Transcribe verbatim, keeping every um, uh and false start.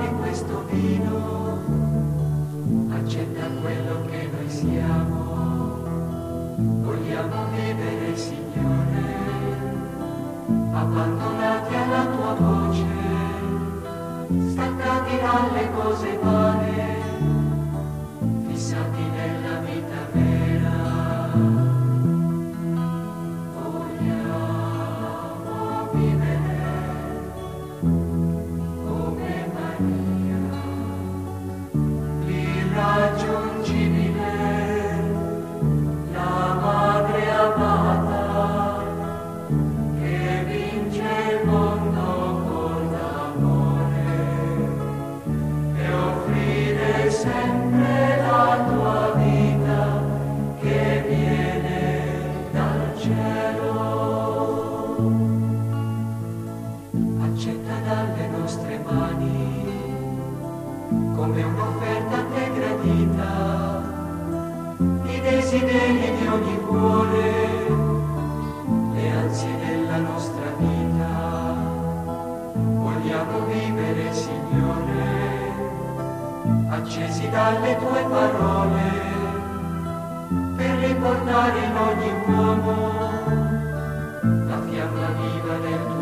anche questo vino, accetta quello che noi siamo, vogliamo vivere, Signore, abbandonati alla tua voce, staccati dalle cose vane, fissati nella vita vera. Vogliamo vivere come Maria, l'irraggiungibile, la madre amata, che vince il mondo con amore, e offrire sempre la tua vita che viene dal cielo. Accetta dalle nostre mani come un'offerta a te gradita i desideri di ogni cuore, le ansie della nostra vita. Vogliamo vivere, Signore, accesi dalle tue parole, per riportare in ogni uomo la fiamma viva del tuo